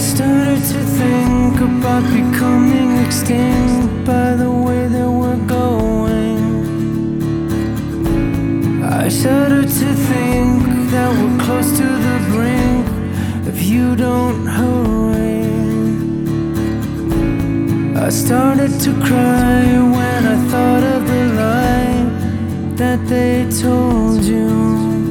started to think about becoming extinct by the way that we're going. I shudder to think that we're close to the brink if you don't hurry. I started to cry when I thought of the lie that they told you.